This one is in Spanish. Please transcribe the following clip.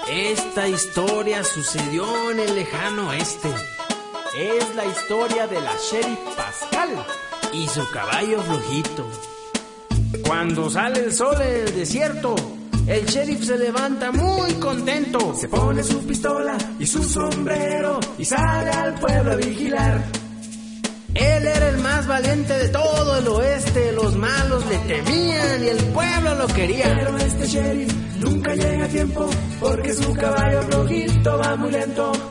Esta historia sucedió en el lejano oeste. Es la historia de la Sheriff Pascal y su caballo flojito. Cuando sale el sol en el desierto, el sheriff se levanta muy contento. Se pone su pistola y su sombrero y sale al pueblo a vigilar. Él era el más valiente de todo el oeste. Los malos le temían y el pueblo lo quería. Pero este sheriff nunca llega a tiempo porque su caballo flojito va muy lento.